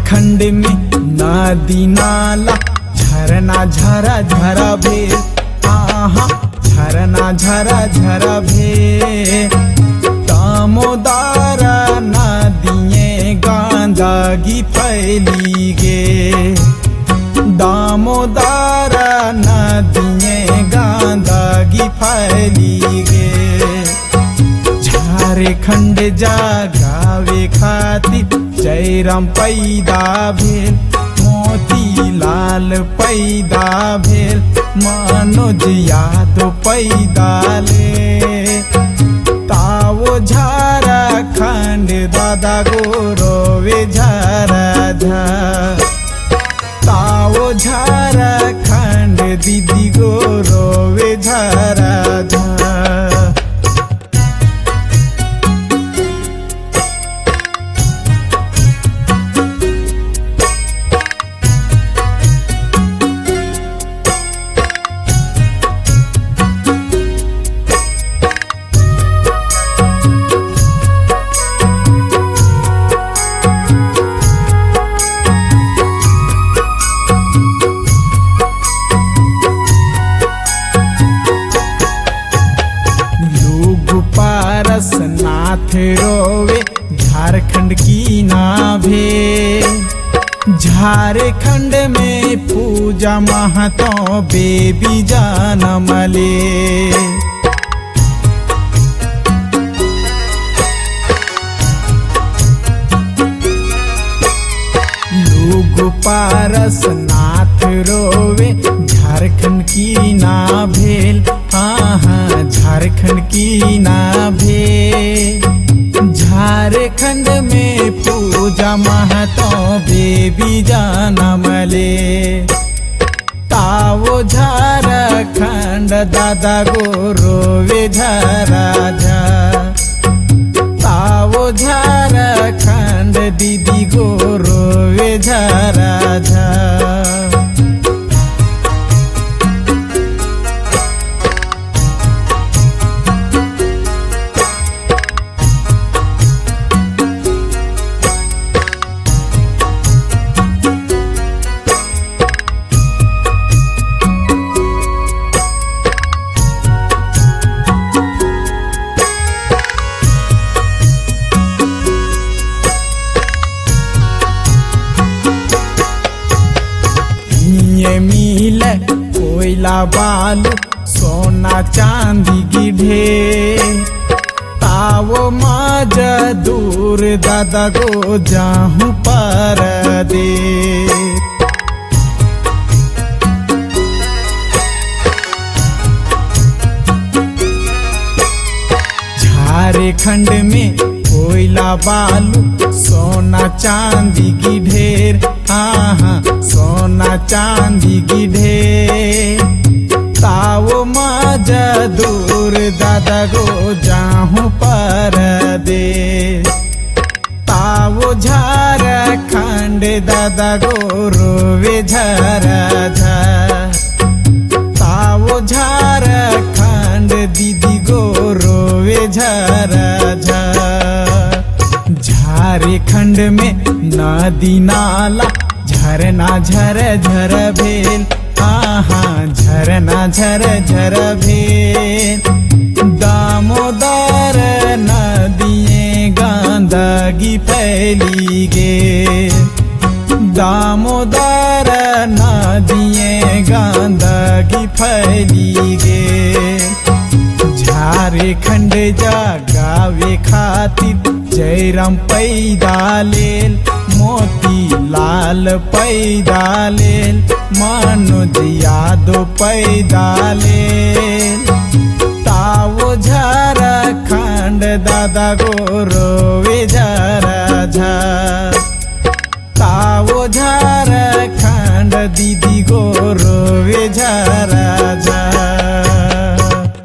झारखंड में नदी नाला झरना झरा झरा भेल। आहा झरना झरा झरा भेल। दामोदर नदिये गंदगी फैली गे। दामोदर नदिये गंदगी फैली गे। झारखंड जगावे खातिर जयराम पैदा भेल। मोतीलाल पैदा भेल। मनोज यादव पैदा ले। तावो झारखंड दादा गोरोवे झरा झर। तावो झारखंड दीदी गोरोवे झरा झर। पारसनाथ रोवे झारखंड की नाभे। झारखंड में पूजा महतो बेबी जनम ले। लोग पारसनाथ रोवे झारखंड की ना भेल। हाँ झारखंड की ना भेल। झारखंड में पूजा महतो बेबी जनम ले। तावो झारखंड दादा गोरोवे झरा झर। तावो झारखंड दीदी गोरोवे झरा झर। मिल कोयला बालू सोना चांदी की ढेर। तावो मजदूर दादा गो जाहूं पर दे। झारखंड में कोयला बालू सोना चांदी की ढेर। हाँ सोना चांदी की ढेर। तावो मजदूर दादा गो जाहूं पर दे। तावो झारखंड दादा गो रोवे झरा झर। तावो झारखंड दीदी गो रोवे झरा झर। झारखंड में नदी नाला झरना झर झर भेल। आहा झरना झर झर भेल। दामोदर नदिये गंदगी फैली गे। दामोदर नदिये गंदगी फैली गे। झारखंड जगावे खातिर जयराम पैदा लेल। मोतीलाल पैदा लेल। मनोज यादव पैदा लेल। तावो झारखंड दादा गोरोवे झरा झर। तावो झारखंड दीदी गोरो